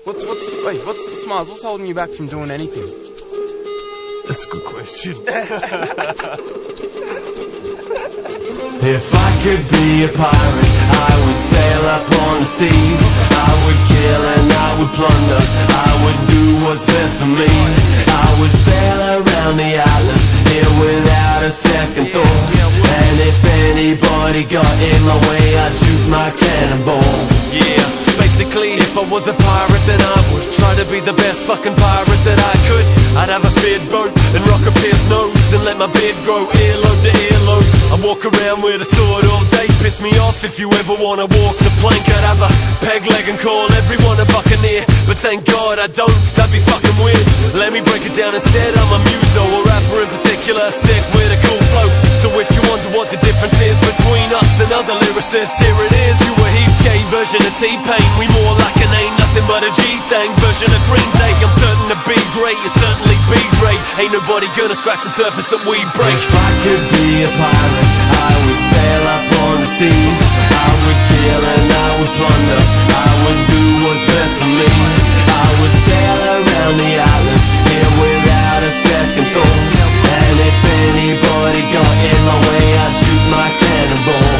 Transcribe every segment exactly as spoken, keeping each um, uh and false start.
What's, what's, wait, what's, Smiles, what's holding you back from doing anything? That's a good question. If I could be a pirate, I would sail upon the seas. I would kill and I would plunder. I would do what's best for me. I would sail around the atlas here without a second thought. And if anybody got in my way, I'd shoot my cannonball. Yeah, basically if I was a pirate then I would try to be the best fucking pirate that I could. I'd have a big boat and rock a pierced nose and let my beard grow earlobe to earlobe. I'd walk around with a sword all day, piss me off if you ever wanna walk the plank. I'd have a peg leg and call everyone a buccaneer, but thank God I don't, that'd be fucking weird. Let me break it down instead, I'm a muso, a rapper in particular, sick with a cool flow. So if you wonder what the difference is between us and other lyricists, here it is. You a heaps gay version of T-Pain, we more like an ain't nothing but a G-thing version of Green Day. I'm certain to be great, you're certainly be great. Ain't nobody gonna scratch the surface that we break. If I could be a pirate, I would sail up on the seas. I would kill and I would plunder. I would do what's best for me. I would sail around the atlas here without a second thought. And if anybody got in my way, I'd shoot my cannonball.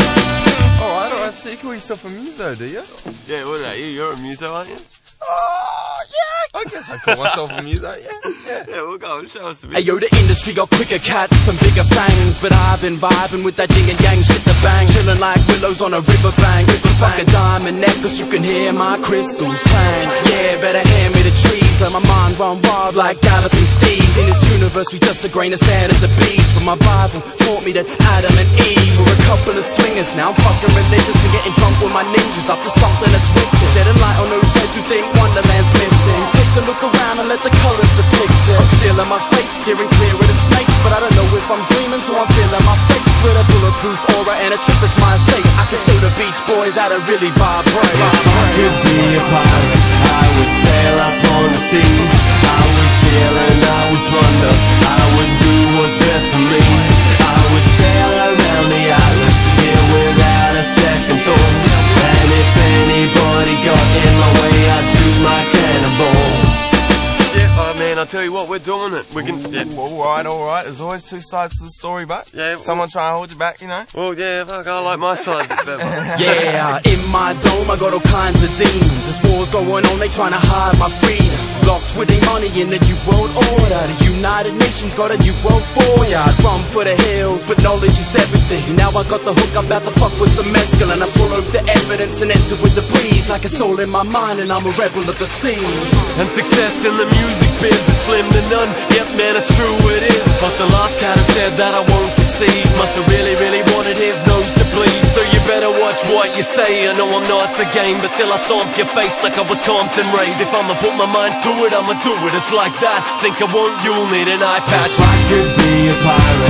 Alright, alright, so you call yourself a muso, do you? Yeah, what about you? You're a muso, aren't you? Oh, yeah, I guess I call myself a muso, yeah. Yeah, yeah we'll go and show us a bit. Hey yo, the industry got quicker cats and bigger fangs, but I've been vibing with that ding and yang, shit the bang, chilling like willows on a riverbank. With a fucking diamond necklace, you can hear my crystals clang. Yeah, better hand me the trees, let my mind run wild like galloping steeds. In this universe, we just a grain of sand at the beach. But my Bible taught me that Adam and Eve were a couple of swingers. Now I'm fucking religious and getting drunk with my ninjas after something that's wicked. Shedding light on those heads who think Wonderland's missing. Take a look around and let the colors depict it. I'm sealing my fate, steering clear of the snakes, but I don't know if I'm dreaming, so I'm feeling my face with a bulletproof aura and a trip is my escape. I can show the Beach Boys how to really vibrate. If I could be a pirate, I would sail up on the seas. I would kill and I would plunder. I would do what's best for me. I would sail around the atlas here without a second thought. And if anybody got in my way, I'd shoot my cannonball. Yeah, oh man, I'll tell you what, we're doing it. We can. Yeah. Alright, alright. There's always two sides to the story, but yeah, someone trying to hold you back, you know? Well, yeah, fuck, I like my side a bit better. Yeah, in my dome I got all kinds of demons. There's wars going on, they trying to hide my freedom. Locked with their money in the new world order. The United Nations got a new world for ya. I'd run for the hills, but knowledge is everything. Now I got the hook, I'm about to fuck with some mescaline. I swallowed the evidence and enter with the breeze. Like a soul in my mind and I'm a rebel of the sea. And success in the music biz is slim to none. Yep, man, it's true, it is. But the last cat who said that I won't succeed must have really, really wanted his nose to bleed. So you better watch what you say. I know I'm not the game, but still I stomp your face like I was Compton raised. If I'ma put my mind to it, I'ma do it. It's like that. Think I want, you'll need an eye patch. If I could be a pirate,